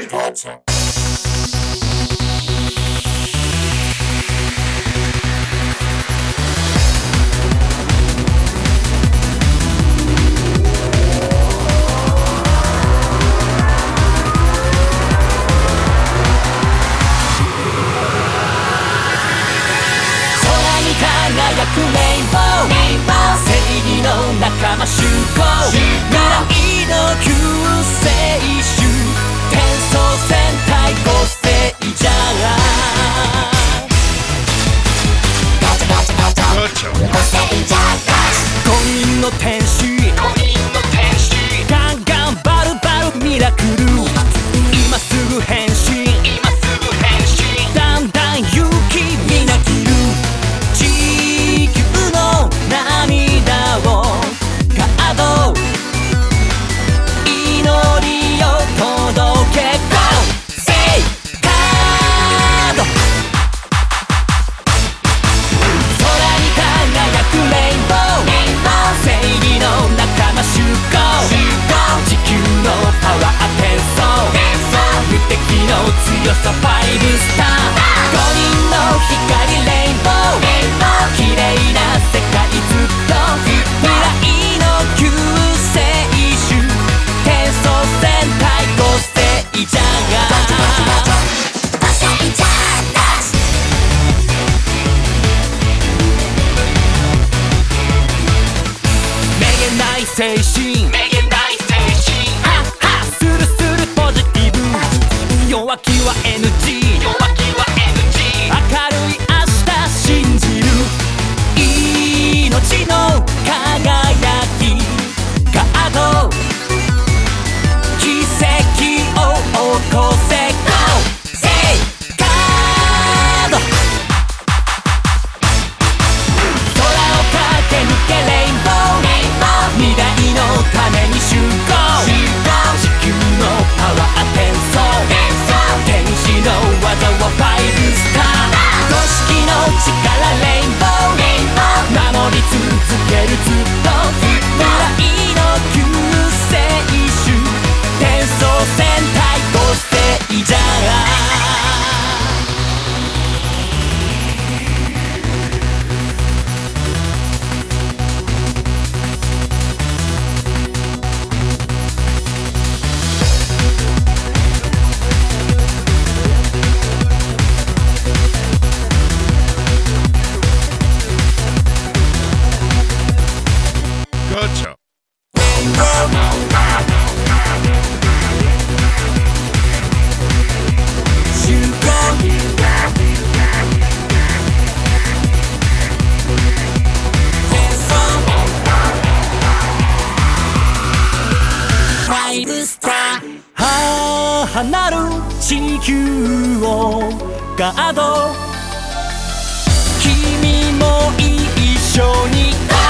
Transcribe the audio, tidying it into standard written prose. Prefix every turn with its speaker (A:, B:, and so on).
A: Gotcha.
B: 輝くレインボー、正義の仲間集合、未来の救世主、転送戦隊ゴセイジャー。5人の天使、ガンガンバルバルミラクル、今すぐ変身、だんだん勇気みなぎる、地球の涙をガード、祈りを届けゴーセイカード、空に輝くレインボー、正義の仲間集合、地球のパワー転送、無敵の強さファイブスター、5人の光レインボー、綺麗な世界ずっと、未来の救世主、転送戦隊ゴセイジャー。めげない精神、ハッハッスルスルポジティブ、弱気は NG、明るい明日信じる、命の輝きガード、奇跡を起こせゴーセイカード、空を駆け抜けレインボー、未来のために集合、地球のパワー転送、天使の技はファイブスター、組織の力レインボー、守り続けるずっと、未来の救世主、転送戦隊ゴセイジャー。
A: Gotcha.
B: 集合、転送ファイブスター、離る地球をガード、君も一緒にゴ